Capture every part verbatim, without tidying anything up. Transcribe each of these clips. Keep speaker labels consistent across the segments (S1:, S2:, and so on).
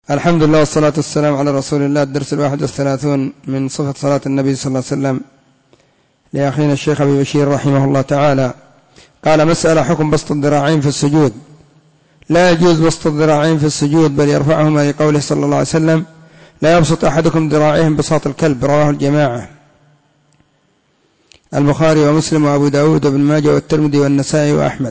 S1: الحمد لله والصلاة والسلام على رسول الله. الدرس الواحد والثلاثون من صفة صلاة النبي صلى الله عليه وسلم لأخينا الشيخ أبي بشير رحمه الله تعالى. قال: مسألة حكم بسط الذراعين في السجود. لا يجوز بسط الذراعين في السجود، بل يرفعهما لقوله صلى الله عليه وسلم: لا يبسط أحدكم ذراعيهم بساط الكلب. رواه الجماعة، البخاري ومسلم وأبو داود وابن ماجه والترمذي والنسائي وأحمد،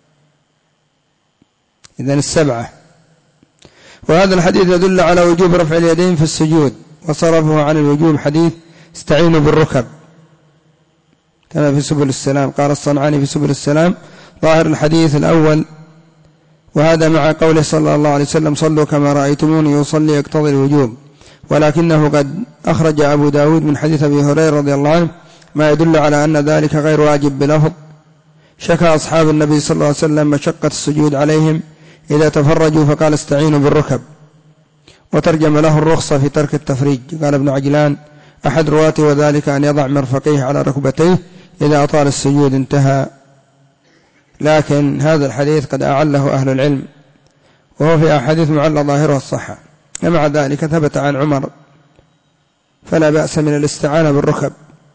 S1: إذن السبعة. وهذا الحديث يدل على وجوب رفع اليدين في السجود، وصرفه عن الوجوب حديث: استعينوا بالركب، كما في سبل السلام. قال الصنعاني في سبل السلام: ظاهر الحديث الأول، وهذا مع قوله صلى الله عليه وسلم: صلوا كما رأيتموني يصلي، يقتضي الوجوب، ولكنه قد أخرج أبو داود من حديث أبي هريرة رضي الله عنه ما يدل على أن ذلك غير واجب بلفظ: شكى أصحاب النبي صلى الله عليه وسلم مشقة السجود عليهم إذا تفرجوا فقال: استعينوا بالركب، وترجم له الرخصة في ترك التفريج. قال ابن عجلان أحد رواته: وذلك أن يضع مرفقيه على ركبتيه إذا أطال السجود. انتهى. لكن هذا الحديث قد أعله أهل العلم، وهو في أحاديث معلّة ظاهرها الصحة. ومع ذلك ثبت عن عمر، فلا بأس من الاستعانة بالركب،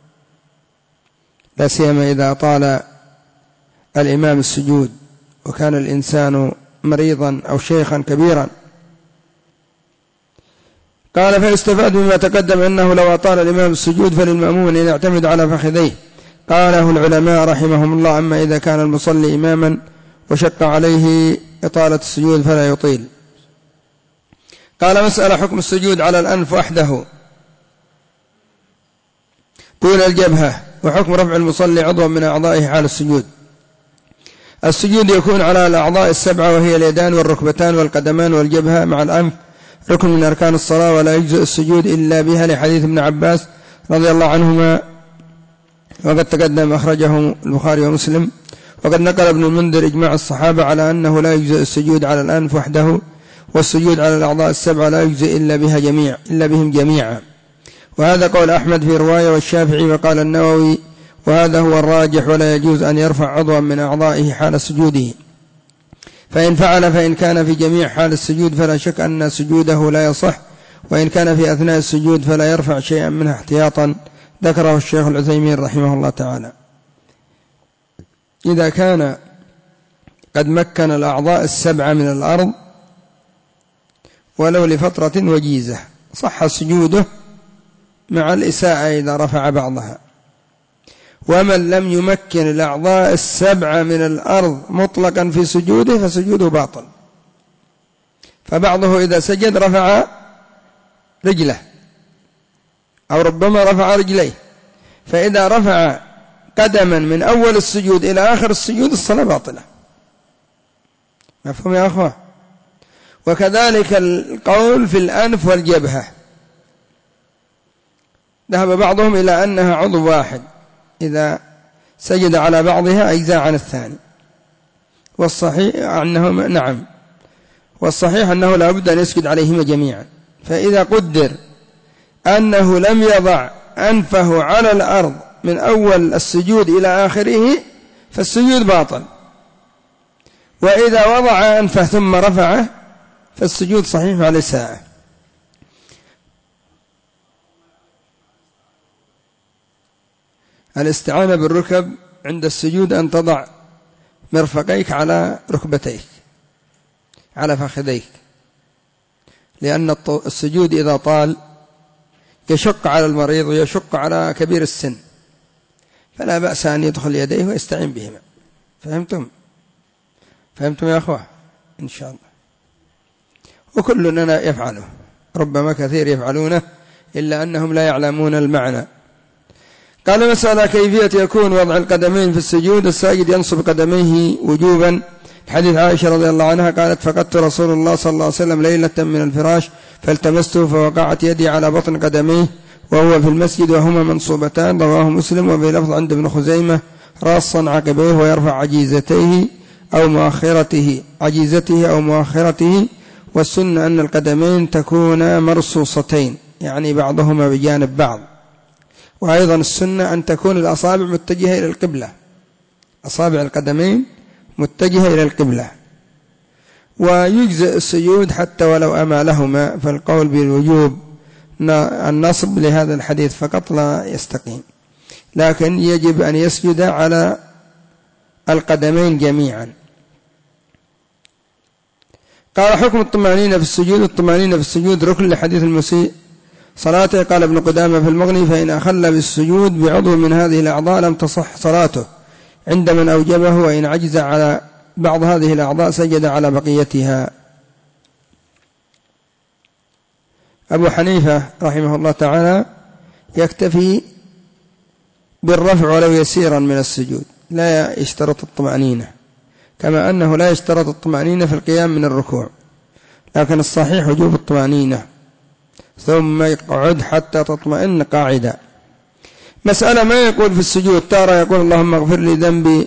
S1: لا سيما إذا أطال الإمام السجود وكان الإنسان مريضا أو شيخا كبيرا. قال: فيستفاد مما تقدم أنه لو أطال الإمام السجود فللمأموم أن يعتمد على فخذيه. قاله العلماء رحمهم الله: أما إذا كان المصلي إماما وشق عليه إطالة السجود فلا يطيل. قال: مسألة حكم السجود على الأنف وحده دون الجبهة، وحكم رفع المصلي عضوا من أعضائه حال السجود. السجود يكون على الأعضاء السبعة، وهي اليدان والركبتان والقدمان والجبهة مع الأنف، ركن من أركان الصلاة، ولا يجزئ السجود إلا بها، لحديث ابن عباس رضي الله عنهما، وقد تقدم أخرجه البخاري ومسلم. وقد نقل ابن المنذر إجماع الصحابة على أنه لا يجزئ السجود على الأنف وحده، والسجود على الأعضاء السبعة لا يجزئ إلا بها جميع إلا بهم جميعا. وهذا قول أحمد في رواية والشافعي. وقال النووي: وهذا هو الراجح، ولا يجوز أن يرفع عضوا من أعضائه حال سجوده، فإن فعل فإن كان في جميع حال السجود فلا شك أن سجوده لا يصح، وإن كان في أثناء السجود فلا يرفع شيئا منه احتياطا. ذكره الشيخ العثيمين رحمه الله تعالى. إذا كان قد مكن الأعضاء السبعة من الأرض ولو لفترة وجيزة صح سجوده مع الإساءة إذا رفع بعضها. ومن لم يمكن الأعضاء السبعة من الأرض مطلقا في سجوده فسجوده باطل. فبعضه إذا سجد رفع رجله أو ربما رفع رجليه، فإذا رفع قدما من أول السجود إلى آخر السجود الصلاة باطلة. مفهوم يا أخوة؟ وكذلك القول في الأنف والجبهة، ذهب بعضهم إلى أنها عضو واحد، إذا سجد على بعضها أجزاء عن الثاني، والصحيح أنه نعم والصحيح أنه لا بد أن يسجد عليهما جميعا. فإذا قدر أنه لم يضع أنفه على الأرض من أول السجود إلى آخره فالسجود باطل، وإذا وضع أنفه ثم رفعه فالسجود صحيح على الساعة. الاستعانة بالركب عند السجود أن تضع مرفقيك على ركبتيك على فخذيك، لأن السجود إذا طال يشق على المريض ويشق على كبير السن، فلا بأس أن يدخل يديه ويستعين بهما. فهمتم؟ فهمتم يا أخوة؟ إن شاء الله. وكلنا يفعله، ربما كثير يفعلونه إلا أنهم لا يعلمون المعنى. قال: مسألة كيفية يكون وضع القدمين في السجود. الساجد ينصب قدميه وجوبا، حديث عائشة رضي الله عنها قالت: فقدت رسول الله صلى الله عليه وسلم ليلة من الفراش فالتمسته فوقعت يدي على بطن قدميه وهو في المسجد وهما منصوبتان. رواه مسلم. وفي لفظ عند ابن خزيمة: راصا عقبيه ويرفع عجيزتيه أو مؤخرته عجيزته أو مؤخرته. والسنة أن القدمين تكون مرصوصتين، يعني بعضهما بجانب بعض. وأيضا السنة أن تكون الأصابع متجهة إلى القبلة، أصابع القدمين متجهة إلى القبلة. ويجزئ السجود حتى ولو أمالهما، فالقول بالوجوب النصب لهذا الحديث فقط لا يستقيم، لكن يجب أن يسجد على القدمين جميعا. قال حكم الطمأنينة في السجود. الطمأنينة في السجود ركن لحديث المسيء صلاته. قال ابن قدامة في المغني: فإن أخل بالسجود بعضو من هذه الأعضاء لم تصح صلاته عند من أوجبه، وإن عجز على بعض هذه الأعضاء سجد على بقيتها. أبو حنيفة رحمه الله تعالى يكتفي بالرفع ولو يسيرا من السجود، لا يشترط الطمأنينة، كما أنه لا يشترط الطمأنينة في القيام من الركوع، لكن الصحيح وجوب الطمأنينة، ثم يقعد حتى تطمئن قاعدة. مسألة ما يقول في السجود، تارة يقول: اللهم اغفر لي ذنبي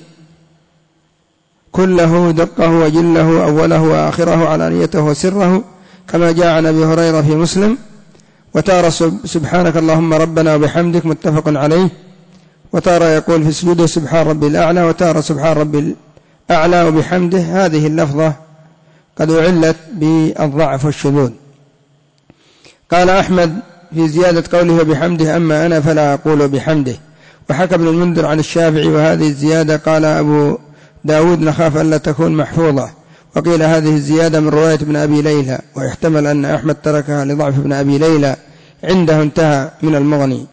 S1: كله دقه وجله أوله وآخره علانيته وسره، كما جاء عن أبي هريرة في مسلم. وتارة سبحانك اللهم ربنا وبحمدك، متفق عليه. وتارة يقول في سجوده: سبحان ربي الأعلى، وتارة سبحان ربي الأعلى وبحمده. هذه اللفظة قد أعلت بالضعف والشذوذ. قال أحمد في زيادة قوله وبحمده: أما أنا فلا أقول بحمده. وحكى ابن المنذر عن الشافعي وهذه الزيادة قال أبو داود: نخاف ألا تكون محفوظة. وقيل هذه الزيادة من رواية ابن أبي ليلى، ويحتمل أن أحمد تركها لضعف ابن أبي ليلى عنده، انتهى من المغني.